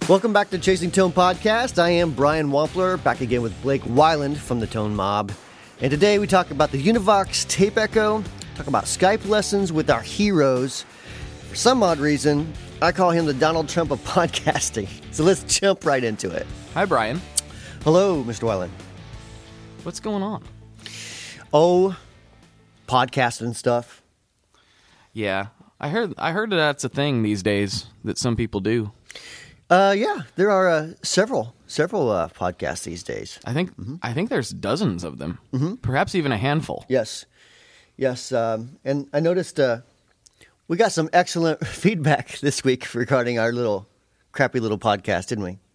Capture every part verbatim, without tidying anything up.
Welcome back to Chasing Tone Podcast. I am Brian Wampler, back again with Blake Weiland from the Tone Mob. And today we talk about the Univox Tape Echo, talk about Skype lessons with our heroes. For some odd reason, I call him the Donald Trump of podcasting. So let's jump right into it. Hi, Brian. Hello, Mister Weiland. What's going on? Oh, podcasting stuff. Yeah, I heard I heard that that's a thing these days that some people do. Uh, yeah, there are uh, several several uh, podcasts these days. I think mm-hmm. I think there's dozens of them, mm-hmm. perhaps even a handful. Yes, yes, um, and I noticed uh, we got some excellent feedback this week regarding our little crappy little podcast, didn't we?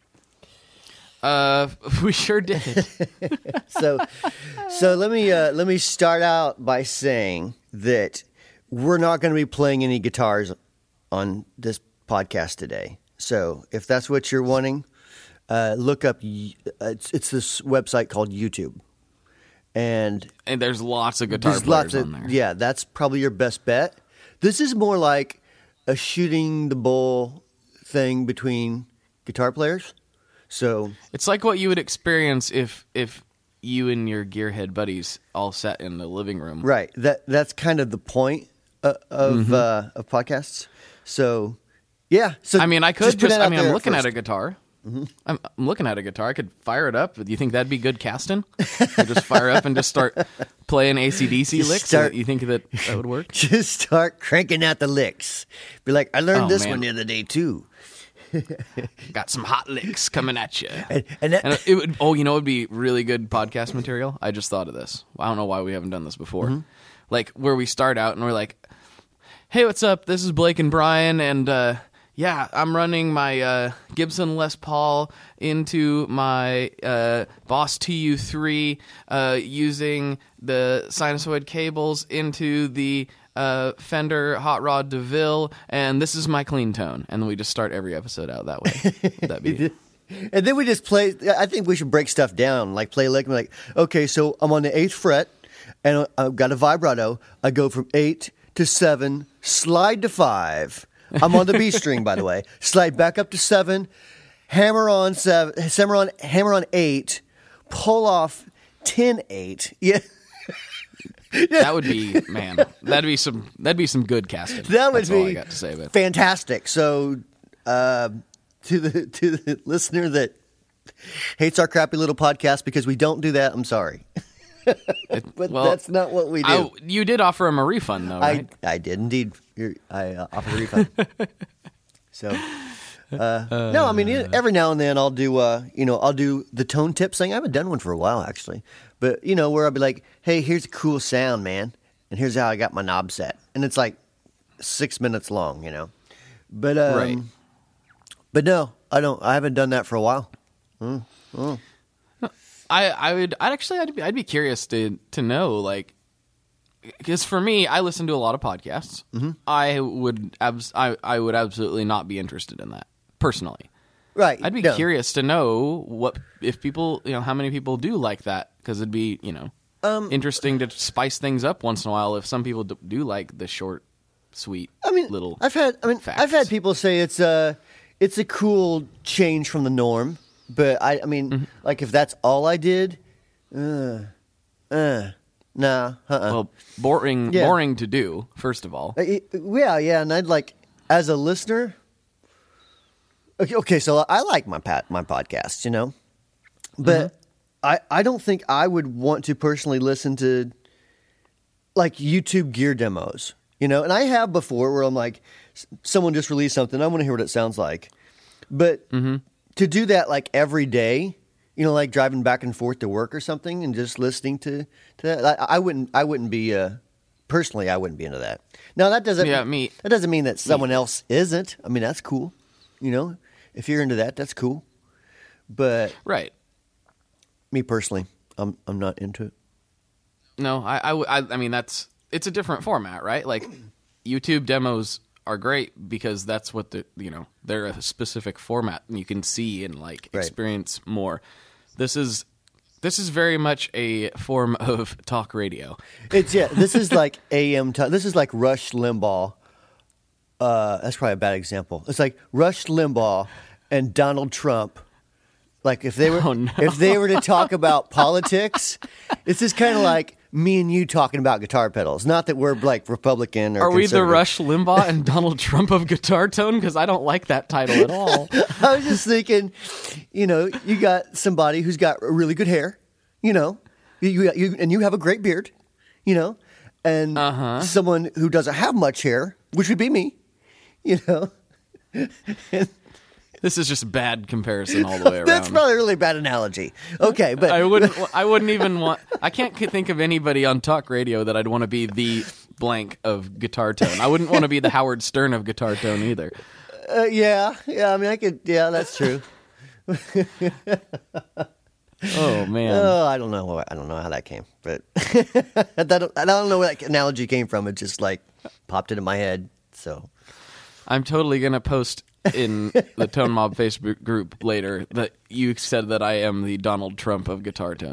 Uh, we sure did. so, so let me uh, let me start out by saying that we're not going to be playing any guitars on this podcast today. So if that's what you're wanting, uh, look up, uh, it's, it's this website called YouTube. And and there's lots of guitar there's players lots of, on there. Yeah, that's probably your best bet. This is more like a shooting the bull thing between guitar players. So it's like what you would experience if if you and your gearhead buddies all sat in the living room. Right. That That's kind of the point uh, of, mm-hmm. uh, of podcasts. So... Yeah. So I mean, I could just, just I mean, I'm looking first. at a guitar. Mm-hmm. I'm, I'm looking at a guitar. I could fire it up. Do you think that'd be good casting? Just fire up and just start playing A C D C licks? Start, you think that that would work? Just start cranking out the licks. Be like, I learned oh, this man. one the other day, too. Got some hot licks coming at you. And, and, that, and it would, oh, you know, it would be really good podcast material. I just thought of this. I don't know why we haven't done this before. Mm-hmm. Like, where we start out and we're like, hey, what's up? This is Blake and Brian, and, uh, yeah, I'm running my uh, Gibson Les Paul into my uh, Boss T U three uh, using the sinusoid cables into the uh, Fender Hot Rod DeVille, and this is my clean tone. And we just start every episode out that way. That'd be... And then we just play. I think we should break stuff down, like play lick. Like, okay, so I'm on the eighth fret, and I've got a vibrato. I go from eight to seven, slide to five. I'm on the B string, by the way. Slide back up to seven, hammer on seven, hammer on, hammer on eight, pull off ten eight. Yeah, that would be man. That'd be some. That'd be some good casting. That would That's be all I got to say about it. Fantastic. So, uh, to the to the listener that hates our crappy little podcast because we don't do that, I'm sorry. It, but well, that's not what we do. I, you did offer him a refund, though, right? I, I did indeed. You're, I uh, offered a refund. so, uh, uh, no, I mean, every now and then I'll do, uh, you know, I'll do the tone tips thing. I haven't done one for a while, actually. But, you know, where I'll be like, hey, here's a cool sound, man. And here's how I got my knob set. And it's like six minutes long, you know. But, um, right. But no, I don't. I haven't done that for a while. Mm, mm. I, I would I'd actually I'd be, I'd be curious to to know, like, because for me, I listen to a lot of podcasts. Mm-hmm. I would abs- I, I would absolutely not be interested in that personally. Right. I'd be no. curious to know what if people, you know, how many people do like that, because it'd be, you know, um, interesting to spice things up once in a while if some people do, do like the short, sweet I mean, little I've had I mean facts. I've had people say it's a it's a cool change from the norm. But I, I mean, mm-hmm. like if that's all I did, uh, uh, nah, uh-uh. Well, boring, yeah. boring to do. First of all, uh, yeah, yeah, and I'd like as a listener. Okay, okay, so I like my pat my podcast, you know, but mm-hmm. I I don't think I would want to personally listen to like YouTube gear demos, you know, and I have before where I'm like, someone just released something, I want to hear what it sounds like, but. Mm-hmm. To do that like every day, you know, like driving back and forth to work or something, and just listening to, to that, I, I wouldn't. I wouldn't be uh, personally. I wouldn't be into that. Now that doesn't. Yeah, me. That doesn't mean that someone me. else isn't. I mean, that's cool. You know, if you're into that, that's cool. But right. Me personally, I'm I'm not into it. No, I I, I, I mean that's it's a different format, right? Like YouTube demos are great because that's what the you know they're a specific format and you can see and like right. experience more. This is this is very much a form of talk radio. It's yeah. This is like A M. T- this is like Rush Limbaugh. Uh, that's probably a bad example. It's like Rush Limbaugh and Donald Trump. Like if they were Oh, no. if they were to talk about politics, it's just kind of like me and you talking about guitar pedals. Not that we're like Republican or Are we the conservative. Rush Limbaugh and Donald Trump of Guitar Tone? Because I don't like that title at all. I was just thinking, you know, you got somebody who's got really good hair, you know, you, you, you and you have a great beard, you know, and Uh-huh. someone who doesn't have much hair, which would be me, you know. This is just bad comparison all the way around. That's probably a really bad analogy. Okay, but I wouldn't. I wouldn't even want. I can't think of anybody on talk radio that I'd want to be the blank of Guitar Tone. I wouldn't want to be the Howard Stern of Guitar Tone either. uh, yeah, yeah. I mean, I could. Yeah, that's true. Oh man. Oh, I don't know. what- I don't know how that came, but I don't. I don't know where that analogy came from. It just like popped into my head. So I'm totally gonna post in the Tone Mob Facebook group later that you said that I am the Donald Trump of Guitar Tone,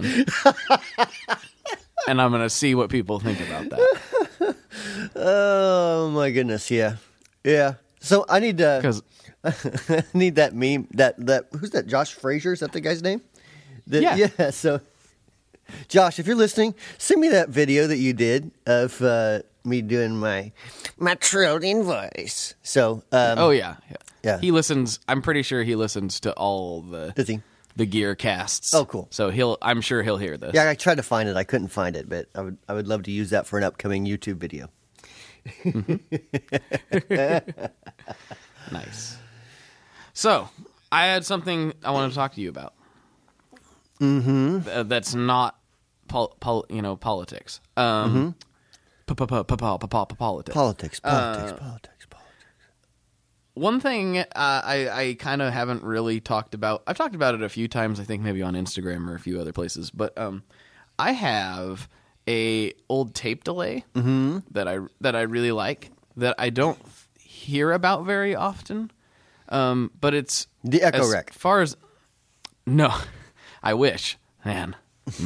and I'm gonna see what people think about that. oh my goodness, yeah, yeah. So I need to. Because I need that meme. That that who's that? Josh Frazier? Is that the guy's name? The- Yeah. Yeah. So, Josh, if you're listening, send me that video that you did of uh, me doing my my trolling voice. So, um, oh yeah, yeah, Yeah. He listens. I'm pretty sure he listens to all the does he? the gear casts. Oh, cool. So he'll. I'm sure he'll hear this. Yeah, I tried to find it. I couldn't find it, but I would I would love to use that for an upcoming YouTube video. Nice. So I had something I wanted to talk to you about. Mm-hmm. That's not, pol- pol- you know, politics. Um, politics. Politics, politics, politics, politics. One thing uh, I, I kind of haven't really talked about. I've talked about it a few times. I think maybe on Instagram or a few other places. But um, I have a old tape delay that I that I really like that I don't hear about very often. Um, but it's The Echo as Rec. far as no, I wish, man.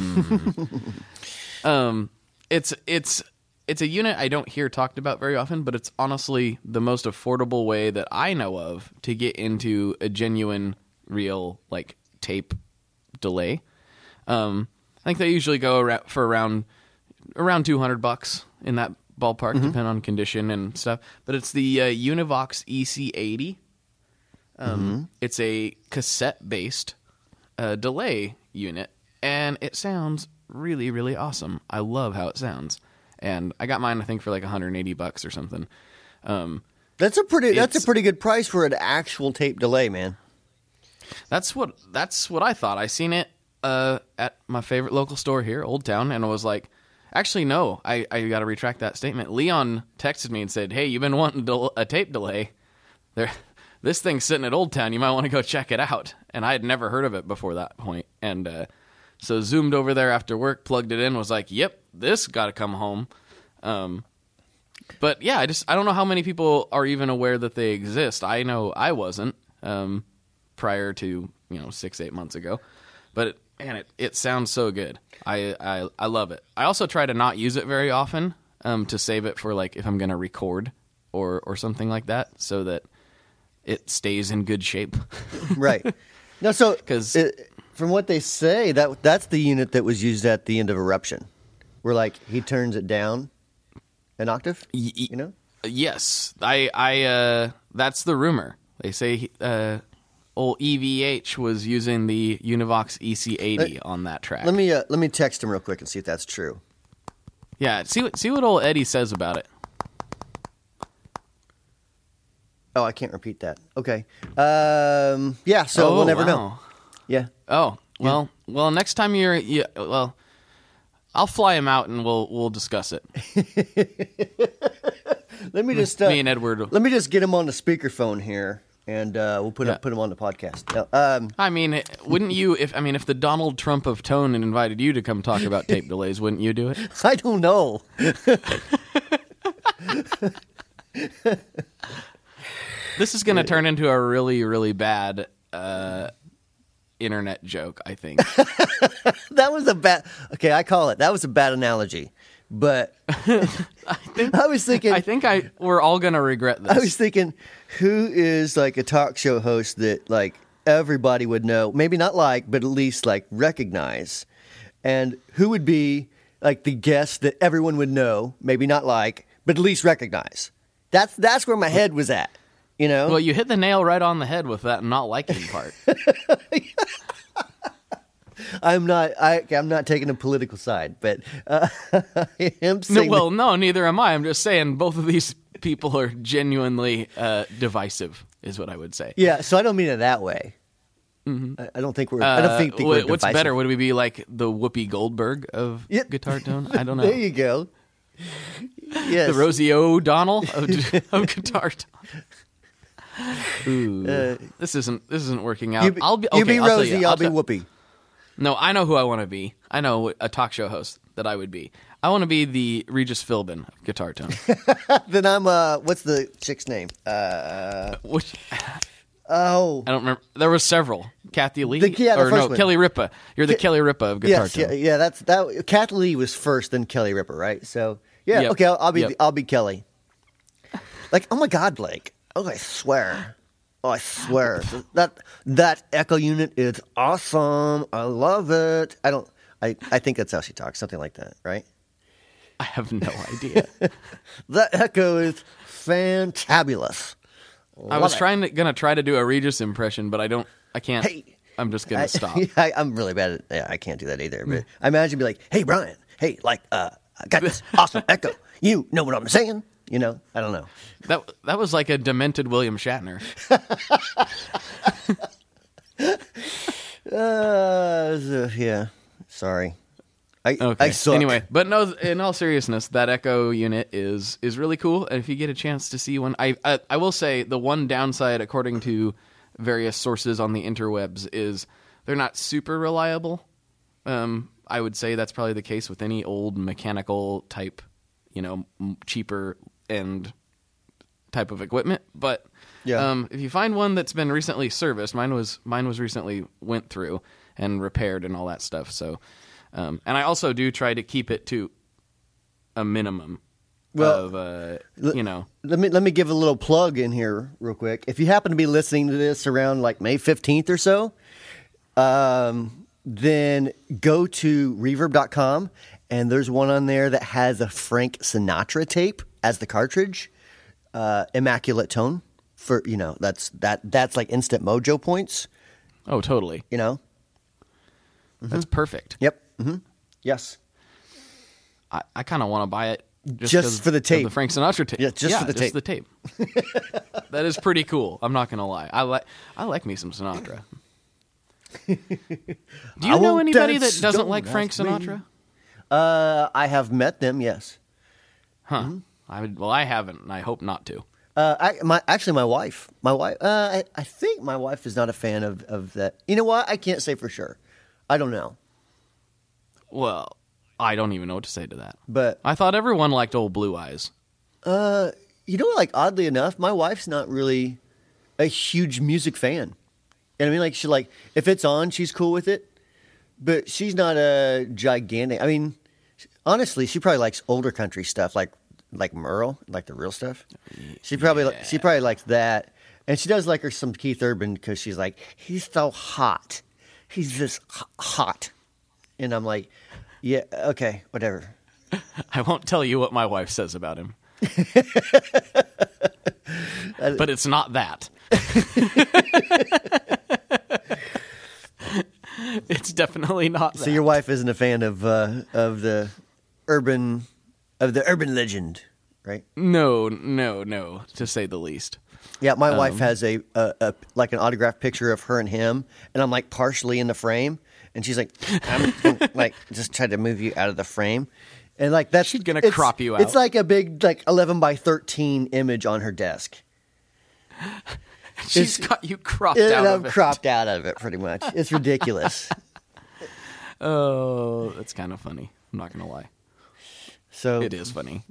Mm. um, it's it's. It's a unit I don't hear talked about very often, but it's honestly the most affordable way that I know of to get into a genuine, real, like, tape delay. Um, I think they usually go around for around around two hundred bucks in that ballpark, Mm-hmm. depending on condition and stuff. But it's the uh, Univox E C eighty. Um, Mm-hmm. It's a cassette-based uh, delay unit, and it sounds really, really awesome. I love how it sounds. And I got mine, I think, for like one hundred eighty bucks or something. Um, That's a pretty. That's a It's- pretty good price for an actual tape delay, man. that's what that's what I thought. I seen it uh, at my favorite local store here, Old Town, and I was like, actually, no, I, I got to retract that statement. Leon texted me and said, "Hey, you've been wanting del- a tape delay. There, this thing's sitting at Old Town. You might want to go check it out." And I had never heard of it before that point, and uh, so zoomed over there after work, plugged it in, was like, "Yep, this got to come home." Um, but yeah, I just I don't know how many people are even aware that they exist. I know I wasn't um, prior to you know six eight months ago, but it, man, it it sounds so good. I, I I love it. I also try to not use it very often um, to save it for like if I'm gonna record or or something like that, so that it stays in good shape. Right. No, so 'Cause- it- from what they say, that that's the unit that was used at the end of Eruption, where like he turns it down an octave. Y- y- You know. Yes, I, I, uh, that's the rumor. They say, uh, old E V H was using the Univox E C eighty Let- on that track. Let me uh, let me text him real quick and see if that's true. yeah, see what see what old Eddie says about it. Oh, I can't repeat that. Okay. Um, yeah. So oh, we'll never wow. know. Yeah. Oh, well, well, next time you're, yeah, well, I'll fly him out and we'll we'll discuss it. Let me just uh, Me and Edward. let me just get him on the speakerphone here, and uh, we'll put Yeah. him, put him on the podcast. No, um, I mean, wouldn't you? If I mean, if the Donald Trump of Tone invited you to come talk about tape delays, wouldn't you do it? I don't know. This is going to turn into a really, really bad uh, internet joke, I think. That was a bad. Okay, I call it. That was a bad analogy But I think I was thinking, I think I we're all gonna regret this. I was thinking, who is like a talk show host that like everybody would know, maybe not like, but at least like recognize, and who would be like the guest that everyone would know, maybe not like, but at least recognize. That's that's where my head was at, you know. Well, you hit the nail right on the head with that not liking part. I'm not. I, I'm not taking a political side, but uh, I am No, saying. well, no, neither am I. I'm just saying both of these people are genuinely uh, divisive, is what I would say. yeah, so I don't mean it that way. I, I don't think we're. I don't think, Uh, think wh- we're what's divisive. better? Would we be like the Whoopi Goldberg of Yep. Guitar Tone? I don't know. There you go. Yes. The Rosie O'Donnell of, of Guitar Tone. Ooh, this isn't this isn't working out. You be, I'll be you okay, be I'll tell Rosie. you. I'll, I'll be tell- Whoopi. No, I know who I want to be. I know a talk show host that I would be. I want to be the Regis Philbin of Guitar Tone. Then I'm. Uh, what's the chick's name? Uh, Which oh, I don't remember. There were several. Kathy Lee, The- yeah, the or first no, one. Kelly Ripa. You're the Ke- Kelly Ripa of Guitar yes, Tone. yeah, yeah. That's that. Kath Lee was first, then Kelly Ripa, right? So yeah, Yep. okay. I'll, I'll be. Yep. I'll be Kelly. Like, oh my God, Blake. Oh, I swear. Oh, I swear that that echo unit is awesome. I love it. I don't. I, I think that's how she talks, something like that, right? I have no idea. That echo is fantabulous. I was trying to gonna try to do a Regis impression, but I don't. I can't. Hey. I'm just gonna I, stop. I, I'm really bad at. Yeah, I can't do that either. But I imagine be like, "Hey, Brian. Hey, like, uh, I got this awesome echo. You know what I'm saying? You know? I don't know. That that was like a demented William Shatner. Uh, yeah. Sorry. I Okay. I suck. Anyway, but no. In all seriousness, that Echo unit is is really cool. And if you get a chance to see one, I I, I will say the one downside, according to various sources on the interwebs, is they're not super reliable. Um, I would say that's probably the case with any old mechanical type, you know, m- cheaper and type of equipment. But Yeah. um, if you find one that's been recently serviced, mine was mine was recently went through and repaired and all that stuff. So, um, and I also do try to keep it to a minimum Well, of uh, l- you know. Let me let me give a little plug in here real quick. If you happen to be listening to this around like May fifteenth or so, um, then go to reverb dot com and there's one on there that has a Frank Sinatra tape as the cartridge. Uh, immaculate tone for, you know, that's that that's like instant mojo points, Oh, totally. you know. That's perfect. Yep. hmm Yes. I, I kind of want to buy it just, Just 'cause for the of tape. the Frank Sinatra tape. Yeah, just for the tape. the tape. That is pretty cool. I'm not gonna lie. I like I like me some Sinatra. Do you I know won't anybody that dance, doesn't don't like Frank ask me. Sinatra? Uh, I have met them. Yes. Huh. Mm-hmm. I would, well, I haven't, and I hope not to. Uh, I, my actually, my wife, my wife, uh, I, I think my wife is not a fan of, of that. You know what? I can't say for sure. I don't know, Well, I don't even know what to say to that. but I thought everyone liked Old Blue Eyes. uh, you know, like oddly enough, my wife's not really a huge music fan. And I mean, like she like if it's on, she's cool with it, but she's not a gigantic. I mean, honestly, she probably likes older country stuff, like like Merle, like the real stuff. She probably li- she probably likes that, and she does like her some Keith Urban because she's like he's so hot, he's just h- hot, and I'm like, yeah, okay, whatever. I won't tell you what my wife says about him. But it's not that. It's definitely not that. So your wife isn't a fan of uh, of the urban of the urban legend, right? No, no, no, to say the least. Yeah, my wife Um, has a, a, a like an autographed picture of her and him, and I'm like partially in the frame, and she's like, I'm gonna, like just try to move you out of the frame, and like that's She's gonna it's- crop you It's out. like a big like eleven by thirteen image on her desk. She's It's- got you cropped And out I'm of it. cropped out of it, pretty much. It's ridiculous. Oh, that's kind of funny. I'm not going to lie. So It is funny.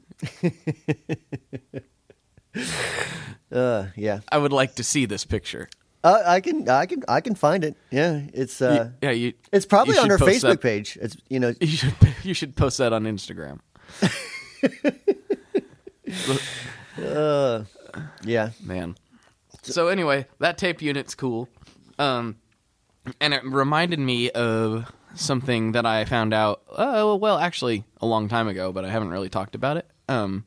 Uh, yeah, I would like to see this picture. uh, I can, I can, I can find it. Yeah, it's uh, yeah, you. it's probably you on should her post Facebook that- page. It's you know, You should you should post that on Instagram. uh, yeah, man. So anyway, that tape unit's cool, um, and it reminded me of something that I found out. Oh, well, actually, a long time ago, but I haven't really talked about it. Um,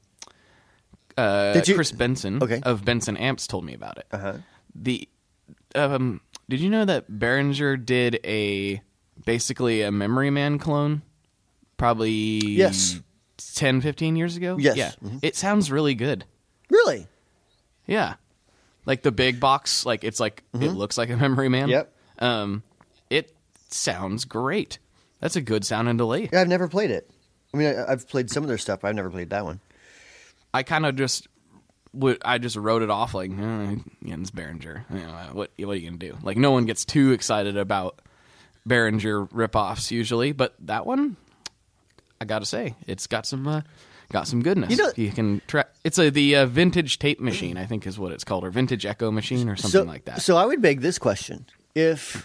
uh, Did you- Chris Benson Okay. of Benson Amps told me about it. uh-huh. The um, did you know that Behringer did a basically a Memory Man clone? Probably Yes. ten, fifteen years ago. Yes. Yeah, Mhm. it sounds really good. Really? Yeah, like the big box, like it's like it looks like a Memory Man. Yep. Um, it sounds great. That's a good sound and delay. Yeah, I've never played it. I mean, I, I've played some of their stuff, but I've never played that one. I kind of just, would I just wrote it off like, eh, Jens Behringer. You know, what what are you gonna do? Like, no one gets too excited about Behringer ripoffs usually, but that one, I gotta say, it's got some uh, got some goodness. You know- you can try. It's a the uh, vintage tape machine, I think is what it's called, or vintage echo machine, or something so, like that. So I would make this question: If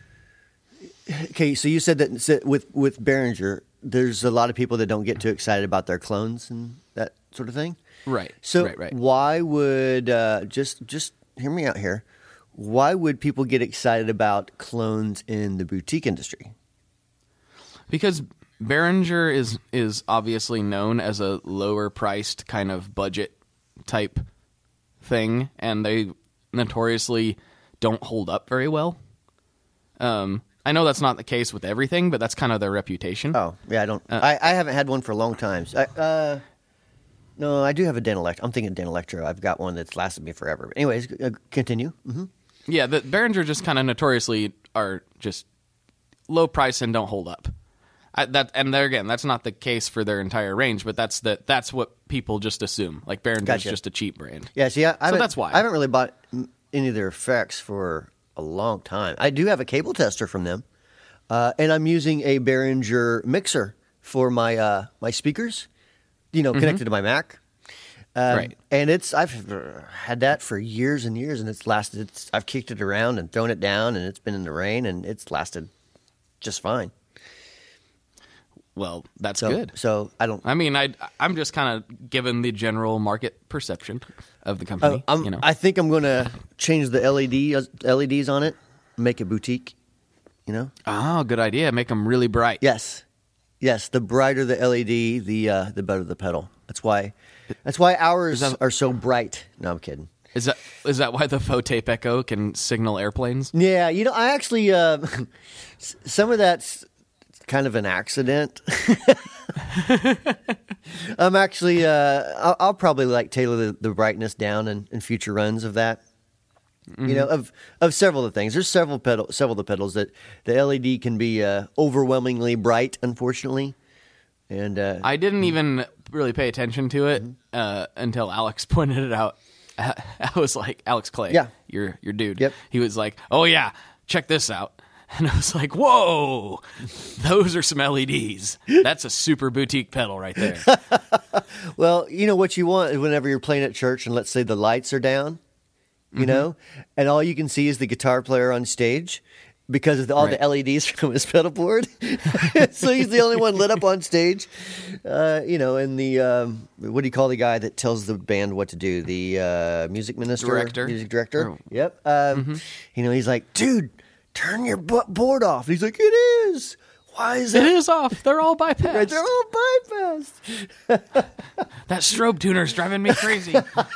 okay, so you said that so with with Behringer, there's a lot of people that don't get too excited about their clones and that sort of thing. Right. So right, right. why would uh, just just hear me out here? Why would people get excited about clones in the boutique industry? Because Behringer is is obviously known as a lower priced kind of budget type thing, and they notoriously don't hold up very well. Um, I know that's not the case with everything, but that's kind of their reputation. Oh, yeah, I don't. Uh, I, I haven't had one for a long time. I, uh, no, I do have a Dan Electro. I'm thinking Dan Electro. I've got one that's lasted me forever. But anyways, uh, continue. Mm-hmm. Yeah, the Behringer just kind of notoriously are just low price and don't hold up. I, that and there again, that's not the case for their entire range, but that's the that's what people just assume. Like Behringer's Gotcha. just a cheap brand. Yeah, see, I, I haven't- that's why. I haven't really bought m- any of their effects for a long time. I do have a cable tester from them, uh, and I'm using a Behringer mixer for my uh, my speakers. You know, connected to my Mac. Um, Mm-hmm. Right. And it's I've uh, had that for years and years, and it's lasted. It's, I've kicked it around and thrown it down, and it's been in the rain, and it's lasted just fine. Well, that's So, good. So I don't. I mean, I I'm just kind of given the general market perception of the company. I'm, you know, I think I'm going to change the L E D L E Ds on it, make it boutique. You know. oh, good idea. Make them really bright. Yes, yes. The brighter the L E D, the uh, the better the pedal. That's why. That's why ours that- are so bright. No, I'm kidding. Is that is that why the Fotape Echo can signal airplanes? Yeah, you know, I actually uh, s- some of that's kind of an accident. I'm actually uh, I'll, I'll probably like tailor the, the brightness down in, in future runs of that. You know, of of several of the things. There's several pedal, several of the pedals that the L E D can be uh, overwhelmingly bright, unfortunately. And uh, I didn't even really pay attention to it uh, until Alex pointed it out. I, I was like, Alex Clay, Yeah. your your dude. Yep. He was like, oh yeah, check this out. And I was like, whoa, those are some L E Ds. That's a super boutique pedal right there. well, you know what you want is whenever you're playing at church, and let's say the lights are down, you know, and all you can see is the guitar player on stage because of the, all Right. the L E Ds from his pedal board. So he's the only one lit up on stage, uh, you know. And the um, what do you call the guy that tells the band what to do? The uh, music minister, Director. music director. Oh. Yep. Um, You know, he's like, dude, turn your bu- board off. And he's like, it is. Why is It that? is off. They're all bypassed. Right, they're all bypassed. That strobe tuner's driving me crazy.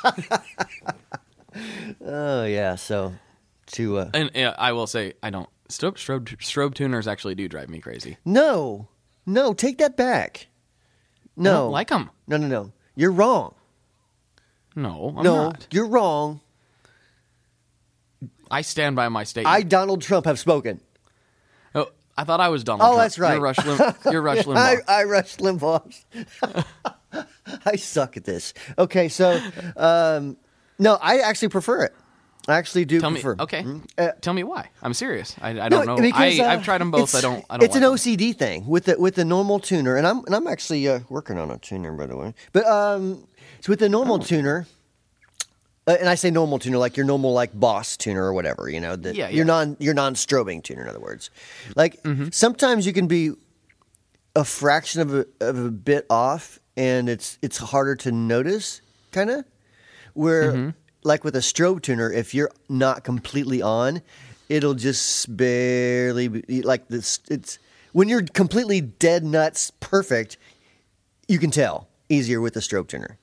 Oh yeah. So to uh, And yeah, I will say, I don't. Strobe, strobe, strobe tuners actually do drive me crazy. no, no, take that back. I No, don't like them. no, no, no. You're wrong. No, I'm no, not. you're wrong. I stand by my statement. I, Donald Trump, have spoken. Oh, I thought I was Donald Oh, Trump. that's right. You're Rush, Lim- you're Rush I, Limbaugh. I Rush Limbaugh. I suck at this. Okay, so um, no, I actually prefer it. I actually do Tell me, prefer. okay. Uh, Tell me why. I'm serious. I, I No, don't know. because, I, uh, I've tried them both. it's- I don't. I don't. It's like an them. O C D thing with the with the normal tuner, and I'm and I'm actually uh, working on a tuner, by the way. But um, so with the normal tuner, uh, and I say normal tuner like your normal like Boss tuner or whatever, you know, that Yeah, your yeah. non your non strobing tuner, in other words. Like sometimes you can be a fraction of a of a bit off, and it's it's harder to notice, kind of. Where, mm-hmm. like with a strobe tuner, if you're not completely on, it'll just barely be, like this. It's when you're completely dead nuts perfect, you can tell easier with a strobe tuner.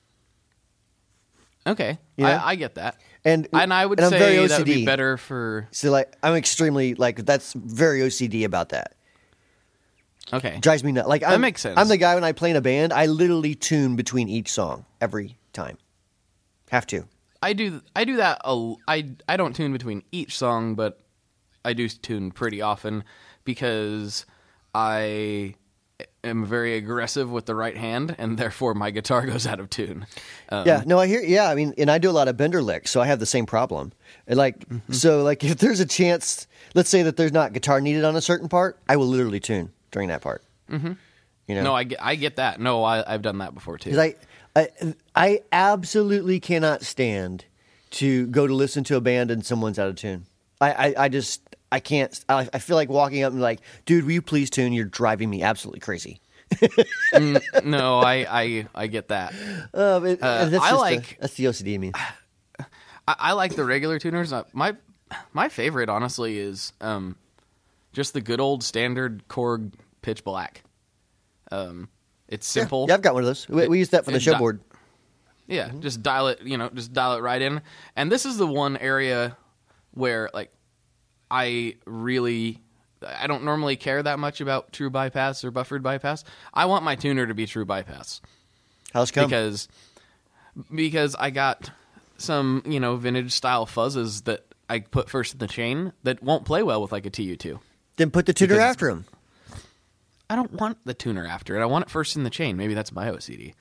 Okay, yeah. I, I get that, and and I would and say that would be better for. So like, I'm extremely like that's very O C D about that. Okay, drives me nuts. Like that I'm, makes sense. I'm the guy when I play in a band, I literally tune between each song every time. Have to. I do. I do that. A, I I don't tune between each song, but I do tune pretty often because I am very aggressive with the right hand, and therefore my guitar goes out of tune. Um, yeah. No, I hear. Yeah, I mean, and I do a lot of bender licks, so I have the same problem. And like, mm-hmm. so like, if there's a chance, let's say that there's not guitar needed on a certain part, I will literally tune during that part. Mm-hmm. You know. No, I get. I get that. No, I, I've done that before too. Because I. I, I absolutely cannot stand to go to listen to a band and someone's out of tune. I, I, I just I can't. I, I feel like walking up and like, dude, will you please tune? You're driving me absolutely crazy. mm, no, I, I I get that. Uh, but, uh, that's I like a, that's the O C D in me. I, I like the regular tuners. My my favorite, honestly, is um, just the good old standard Korg pitch black. Um. It's simple. Yeah, yeah, I've got one of those. We, it, we use that for the show di- board. Yeah, mm-hmm. just dial it, you know, just dial it right in. And this is the one area where, like, I really, I don't normally care that much about true bypass or buffered bypass. I want my tuner to be true bypass. How's come? Because, because I got some, you know, vintage style fuzzes that I put first in the chain that won't play well with, like, a T U two. Then put the tuner after him. I don't want the tuner after it. I want it first in the chain. Maybe that's my O C D.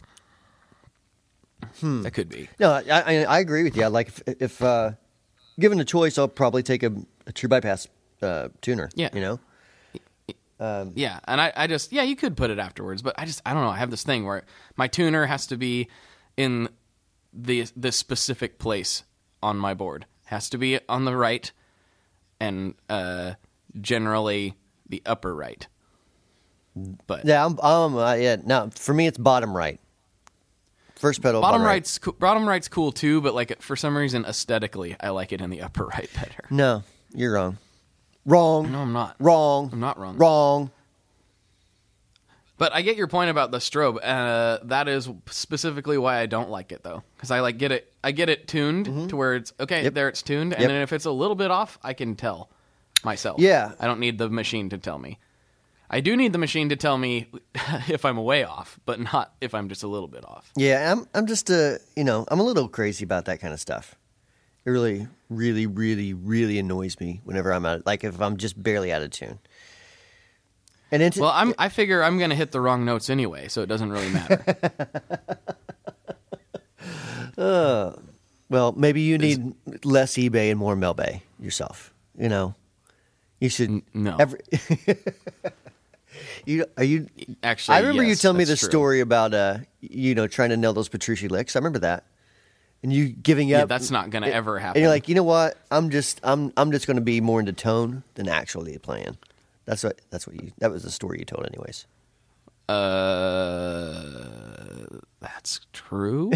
Hmm. That could be. No, I, I, I agree with you. Like if, if uh, given a choice, I'll probably take a, a true bypass uh, tuner. Yeah, you know. Um, yeah, and I, I just yeah, you could put it afterwards, but I just I don't know. I have this thing where my tuner has to be in the this specific place on my board. Has to be on the right, and uh, generally the upper right. But yeah, I'm, I'm uh, yeah. No, for me, it's bottom right. First pedal. Bottom, bottom right's co- bottom right's cool too, but like for some reason, aesthetically, I like it in the upper right better. No, you're wrong. Wrong. No, I'm not. Wrong. I'm not wrong. Wrong. But I get your point about the strobe. Uh, that is specifically why I don't like it, though, because I like get it. I get it tuned mm-hmm. to where it's okay. Yep. There, it's tuned, and yep. then if it's a little bit off, I can tell myself. Yeah, I don't need the machine to tell me. I do need the machine to tell me if I'm way off, but not if I'm just a little bit off. Yeah, I'm. I'm just a. You know, I'm a little crazy about that kind of stuff. It really, really, really, really annoys me whenever I'm out. Like if I'm just barely out of tune. And into, well, I'm. I figure I'm going to hit the wrong notes anyway, so it doesn't really matter. uh, well, maybe you need it's, less eBay and more Melbay yourself. You know, you should. N- no. Every, you are you actually? I remember yes, you telling me the true. story about uh, you know, trying to nail those Petrucci licks. I remember that. And you giving up. Yeah, that's not going to ever happen. And you're like, you know what? I'm just, I'm, I'm just going to be more into tone than actually playing. That's what, that's what you. That was the story you told, anyways. Uh, that's true.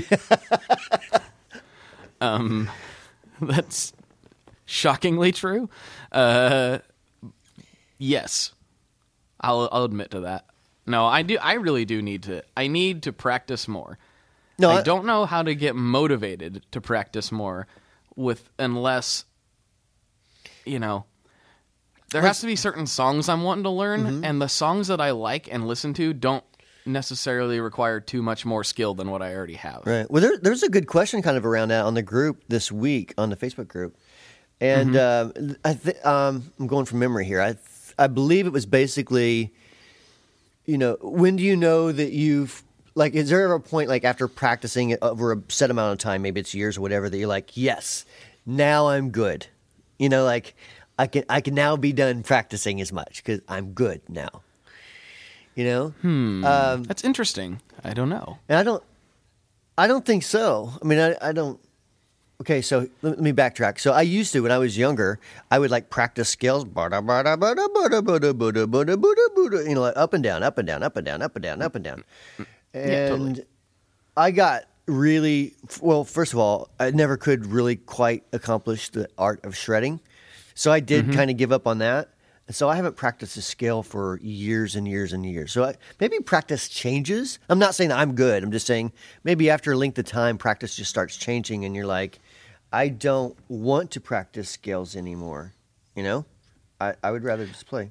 um, that's shockingly true. Uh, yes, I'll, I'll admit to that. No, I do. I really do need to. I need to practice more. No, I, I don't know how to get motivated to practice more with unless, you know, there has to be certain songs I'm wanting to learn, mm-hmm. and the songs that I like and listen to don't necessarily require too much more skill than what I already have. Right. Well, there, there's a good question kind of around that on the group this week, on the Facebook group. And mm-hmm. uh, I th- um, I'm going from memory here. I th- I believe it was basically, you know, when do you know that you've, like, is there ever a point, like, after practicing it over a set amount of time, maybe it's years or whatever, that you're like, yes, now I'm good. You know, like, I can I can now be done practicing as much because I'm good now. You know? Hmm. Um, That's interesting. I don't know. And I don't, I don't think so. I mean, I, I don't. Okay, so let, let me backtrack. So I used to, when I was younger, I would, like, practice scales, you know, like up and down, up and down, up and down, up and down, up and down. and Yeah, totally. I got really well. First of all, I never could really quite accomplish the art of shredding, so I did kind of give up on that. And so I haven't practiced the scale for years and years and years. So I, maybe practice changes. I'm not saying that I'm good. I'm just saying maybe after a length of time, practice just starts changing, and you're like, I don't want to practice scales anymore. You know, I, I would rather just play.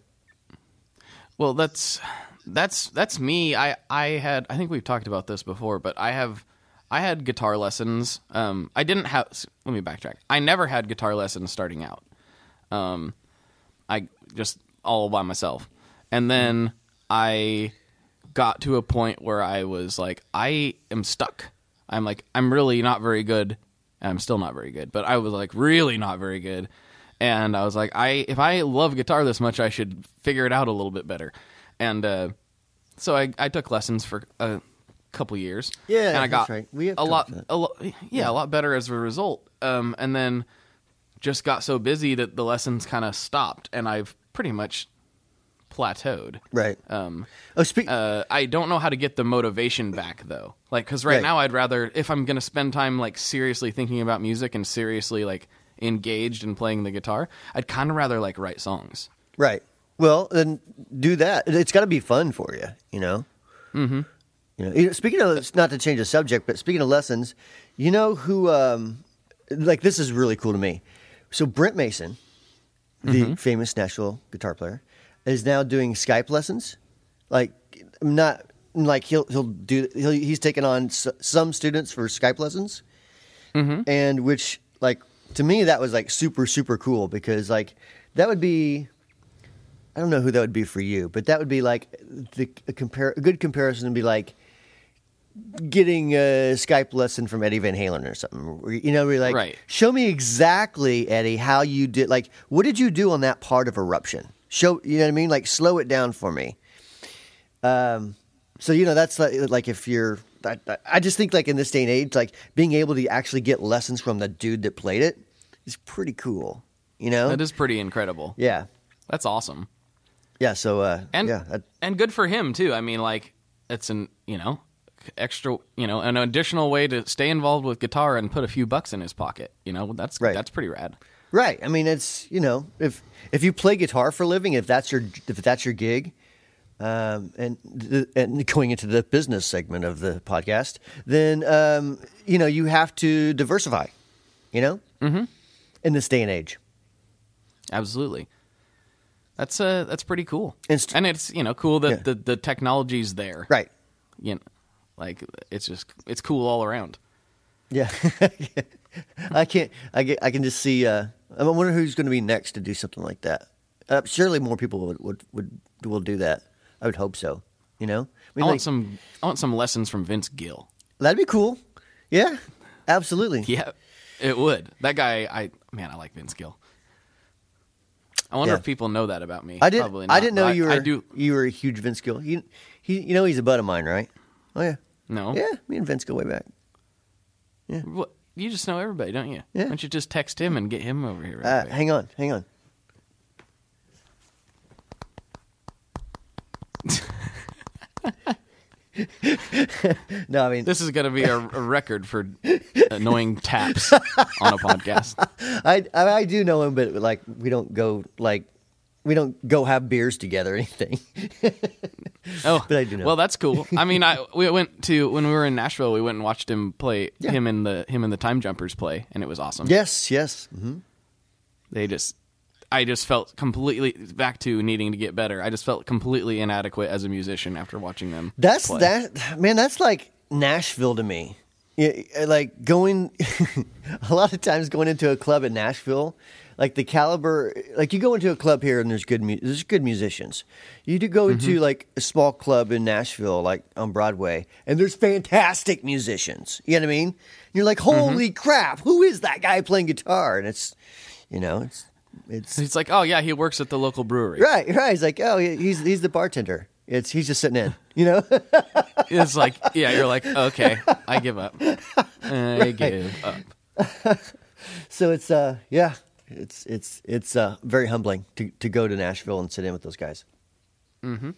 Well, that's that's that's me. I I had I think we've talked about this before, but I have I had guitar lessons. Um, I didn't have. Let me backtrack. I never had guitar lessons starting out. Um, I just all by myself, and then I got to a point where I was like, I am stuck. I'm like, I'm really not very good. I'm still not very good, but I was like really not very good. And I was like, I if I love guitar this much, I should figure it out a little bit better. And uh, so I, I took lessons for a couple years. Yeah, and I got that's right. We have a lot, talked a lot, yeah, yeah, a lot better as a result. Um, and then just got so busy that the lessons kind of stopped, and I've pretty much plateaued. Right. Um, Oh, speak. uh, I don't know how to get the motivation back though. Like, because right, Right. now I'd rather, if I'm gonna spend time like seriously thinking about music and seriously like engaged in playing the guitar, I'd kind of rather like write songs. Right. Well, then do that. It's got to be fun for you, you know. Mm-hmm. You know. you know, Speaking of, it's not to change the subject, but speaking of lessons, you know who? Um, like this is really cool to me. So Brent Mason, the Mm-hmm. famous Nashville guitar player, is now doing Skype lessons. Like not like he'll he'll do he'll, he's taken on s- some students for Skype lessons, Mm-hmm. and which like to me that was like super super cool because like that would be. I don't know who that would be for you, but that would be like the a, compare, a good comparison would be like getting a Skype lesson from Eddie Van Halen or something. Where, you know, where you're like, Right. show me exactly, Eddie, how you did. Like, what did you do on that part of Eruption? Show, you know what I mean? Like, slow it down for me. Um, so you know, that's like, like if you're. I, I just think like in this day and age, like being able to actually get lessons from the dude that played it is pretty cool. You know, That is pretty incredible. yeah, That's awesome. yeah. So uh, And yeah. that- and good for him too. I mean, like it's an you know extra you know an additional way to stay involved with guitar and put a few bucks in his pocket. You know, that's Right. that's pretty rad. Right. I mean, it's you know, if if you play guitar for a living, if that's your if that's your gig, um, and the, and going into the business segment of the podcast, then um, you know you have to diversify. You know, mm-hmm. in this day and age, Absolutely. That's uh that's pretty cool. And st- and it's you know cool that Yeah. the the technology's there. right? You know, like it's just it's cool all around. Yeah. I can't. I get. I can just see. Uh, I wonder who's going to be next to do something like that. Uh, surely more people would, would would will do that. I would hope so. You know, I I, mean, want like, some I want some lessons from Vince Gill. that'd be cool. Yeah, absolutely. Yeah, it would. That guy, I man, I like Vince Gill. I wonder Yeah. if people know that about me. I didn't. Probably not, I didn't know but you were. I, I do. You were a huge Vince Gill. You, he, you know, he's a bud of mine, right? Oh yeah. No. Yeah, me and Vince go way back. What, you just know everybody, don't you? Yeah. Why don't you just text him and get him over here? Right Uh, quick? hang on, hang on. No, I mean, This is going to be a, a record for annoying taps on a podcast. I, I I do know him, but like we don't go like we don't go have beers together or anything. Oh, But I do know. Well, that's cool. I mean, I we went to when we were in Nashville. We went and watched him play. Yeah. Him and the him and the Time Jumpers play, and it was awesome. Yes, yes. hmm They just, I just felt completely back to needing to get better. I just felt completely inadequate as a musician after watching them. That's play. that man. That's like Nashville to me. Yeah, like going a lot of times going into a club in Nashville, like the caliber. Like you go into a club here and there's good mu- there's good musicians. You do go into like a small club in Nashville, like on Broadway, and there's fantastic musicians. You know what I mean? You're like, holy crap, who is that guy playing guitar? And it's, you know, it's it's It's like, oh yeah, he works at the local brewery. right, right. He's like, oh, he- he's he's the bartender. It's he's just sitting in, you know. It's like, yeah, you're like, okay, I give up. I give up. So it's uh yeah, it's it's it's uh very humbling to to go to Nashville and sit in with those guys. Mm-hmm.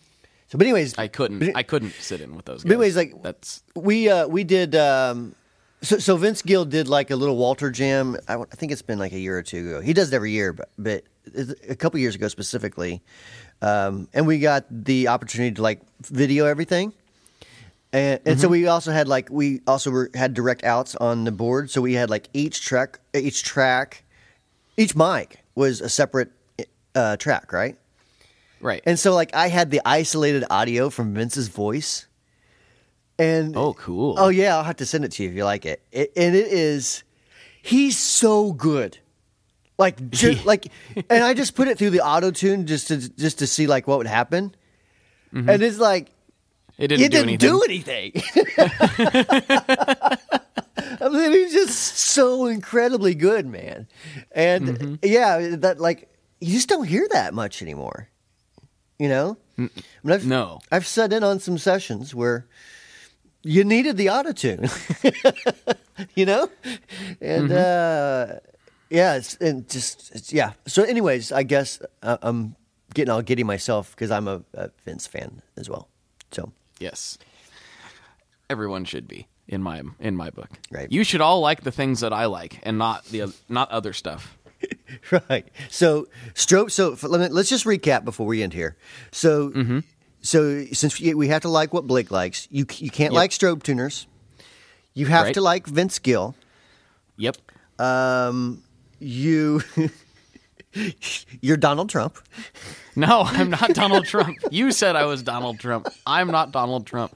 So, but anyways, I couldn't. But, I couldn't sit in with those guys. But anyways, like that's we uh, we did. Um, so, so Vince Gill did like a little Walter Jam. I, I think it's been like a year or two ago. He does it every year, but but a couple years ago specifically, um, and we got the opportunity to like video everything. And, and mm-hmm. so we also had like we also were, had direct outs on the board. So we had like each track, each track, each mic was a separate uh, track, right? Right. And so like I had the isolated audio from Vince's voice. And oh, cool. Oh yeah, I'll have to send it to you if you like it. it and it is, he's so good. Like just, like, and I just put it through the auto tune just to just to see like what would happen. Mm-hmm. And it's like. It didn't, it do, didn't anything. do anything. I mean, he was just so incredibly good, man. And mm-hmm. yeah, that like you just don't hear that much anymore. You know? I mean, I've, no. I've sat in on some sessions where you needed the autotune. You know? And mm-hmm. uh, yeah, it's and just it's, yeah. So, anyways, I guess uh, I'm getting all giddy myself because I'm a, a Vince fan as well. So. Yes, everyone should be in my in my book. Right. You should all like the things that I like, and not the not other stuff. Right. So strobe. So let me, let's just recap before we end here. So mm-hmm. so since we, we have to like what Blake likes, you you can't yep. like strobe tuners. You have right. to like Vince Gill. Yep. Um. You. You're Donald Trump. No, I'm not Donald Trump. You said I was Donald Trump. I'm not Donald Trump.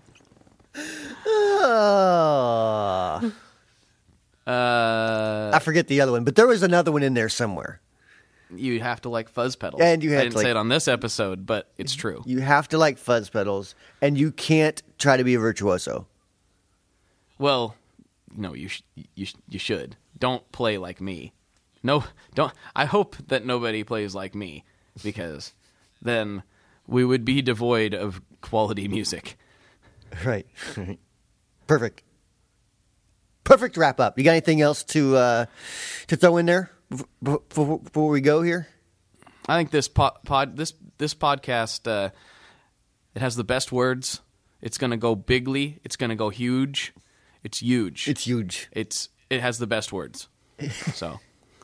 Uh, uh, I forget the other one, but there was another one in there somewhere. You have to like fuzz pedals. And you have I didn't to like, say it on this episode, but it's true. You have to like fuzz pedals, and you can't try to be a virtuoso. Well, no, you sh- you sh- you should. Don't play like me. No, don't. I hope that nobody plays like me, because then we would be devoid of quality music. Right. Perfect. Perfect wrap up. You got anything else to uh, to throw in there before, before we go here? I think this pod, pod this this podcast uh, it has the best words. It's going to go bigly. It's going to go huge. It's huge. It's huge. It's it has the best words. So.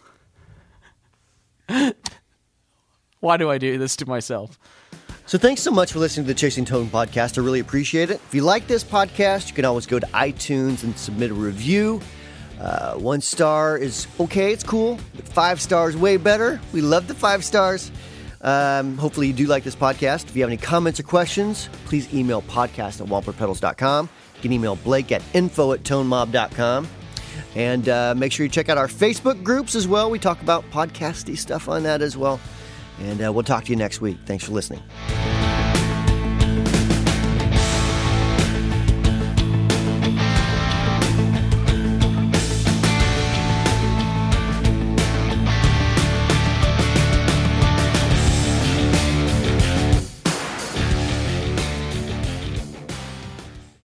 Why do I do this to myself? So thanks so much for listening to the Chasing Tone podcast. I really appreciate it. If you like this podcast, you can always go to iTunes and submit a review. Uh, one star is okay, it's cool. But five stars, way better. We love the five stars. Um, hopefully you do like this podcast. If you have any comments or questions, please email podcast at wampler pedals dot com. You can email Blake at info at tone mob dot com. And uh, make sure you check out our Facebook groups as well. We talk about podcasty stuff on that as well. And uh, we'll talk to you next week. Thanks for listening.